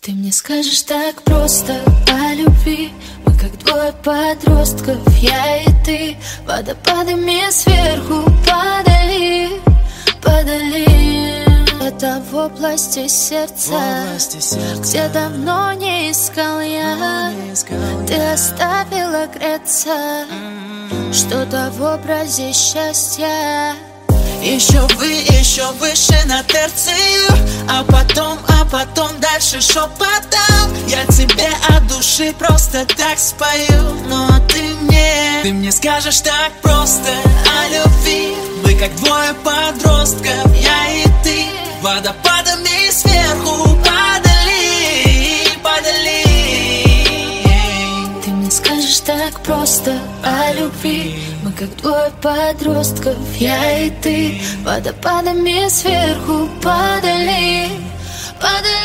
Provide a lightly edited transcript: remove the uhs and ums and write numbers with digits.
Ты мне скажешь так просто о любви. Мы как двое подростков, я и ты, водопадами сверху падали, падали. Это в области сердца, где давно не искал я. Ты оставила греться что-то в образе счастья. Еще выше на терцию, а потом дальше шепотом. Я тебе от души просто так спою. Но ты мне скажешь так просто о любви. Мы как двое подростков, я и ты, водопадами сверху падали, падали. Ты мне скажешь так просто о любви. Мы как двое подростков, я и ты, водопадами сверху падали, падали.